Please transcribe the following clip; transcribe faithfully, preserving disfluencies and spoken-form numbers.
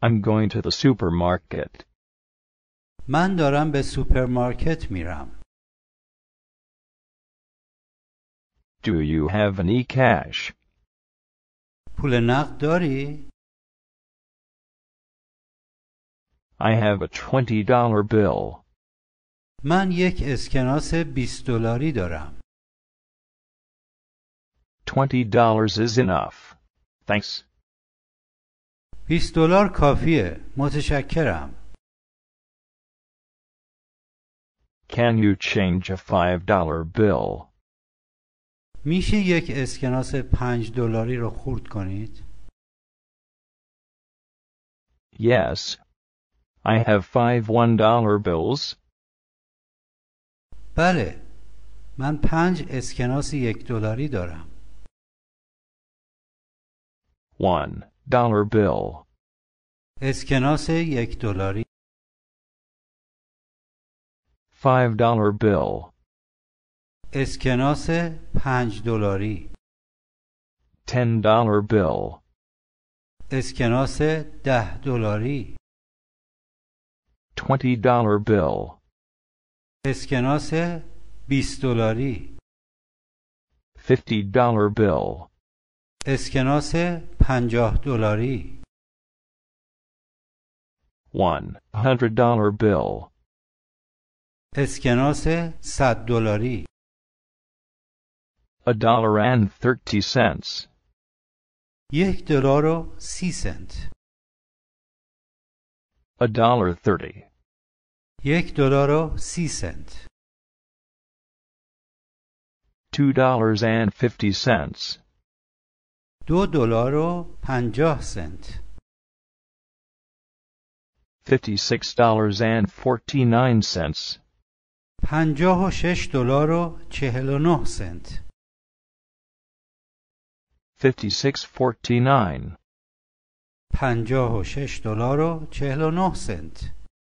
I'm going to the supermarket. من دارم به سوپرمارکت میرم. Do you have any cash? پول نقد داری؟ I have a twenty dollar bill. من یک اسکناس بیست دلاری دارم. Twenty dollars is enough. Thanks. بیست دلار کافیه. متشکرم. Can you change a five dollar bill? میشه یک اسکناس پنج دلاری رو خرد کنید؟ Yes. I have five one dollar bills. بله. من پنج اسکناس یک دلاری دارم. One dollar bill. اسکناس یک دلاری. Five dollar bill. اسکناس پنج دلاری. Ten dollar bill. اسکناس ده دلاری. Twenty dollar bill. اسکناس بیست دلاری. Fifty dollar bill. اسکناس پنجاه دلاری. One hundred dollar bill. اسکناس صد دلاری. A dollar and thirty cents. یک دلار و سی سنت. A dollar thirty. یک دلار و سی سنت. Two dollars and fifty cents. دو دلار و پنجاه سنت. Fifty-six dollars and forty-nine cents. پنجاه و شش دلار و چهل و نه سنت. Fifty-six forty-nine. پنجاه و شش دلار و چهل و نه سنت.